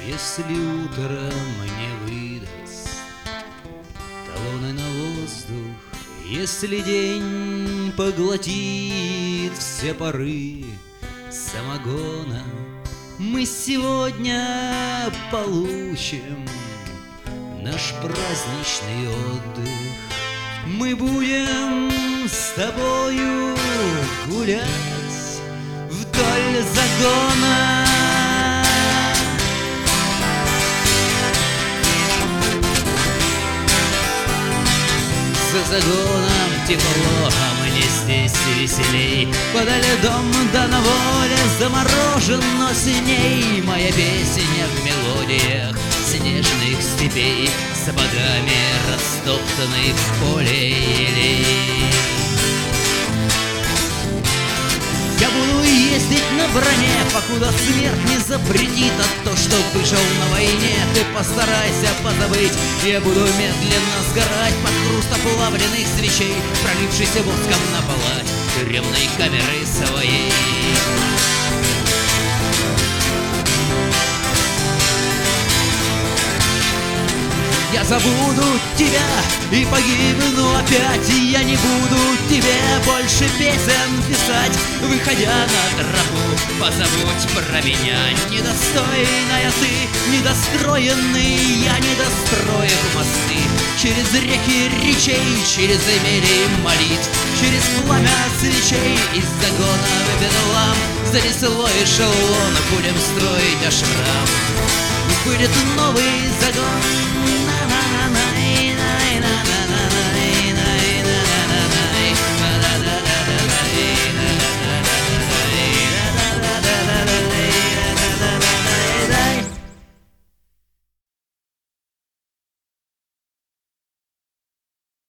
Если утром не выдаст талоны на воздух, если день поглотит все пары самогона, мы сегодня получим наш праздничный отдых. Мы будем с тобою гулять вдоль загона. За загоном тепло, а мне здесь веселей. Подо льдом да на воле заморожено синей. Моя песня в мелодиях снежных степей, сапогами растоптанной в поле елей. Я буду ездить на броне, покуда смерть не запретит. А то, что вышел на войне, ты постарайся позабыть. Я буду медленно сгорать под хруст оплавленных свечей, пролившийся воском на палать тюремной камеры своей. Я забуду тебя и погибну опять. Я не буду тебе больше песен писать. Выходя на тропу, позабудь про меня. Недостойная ты, недостроенный я, недостроив мосты через реки речей, через эмели молитв, через пламя свечей. Из загона в бедлам занесло эшелон. Будем строить ашрам, будет новый загон.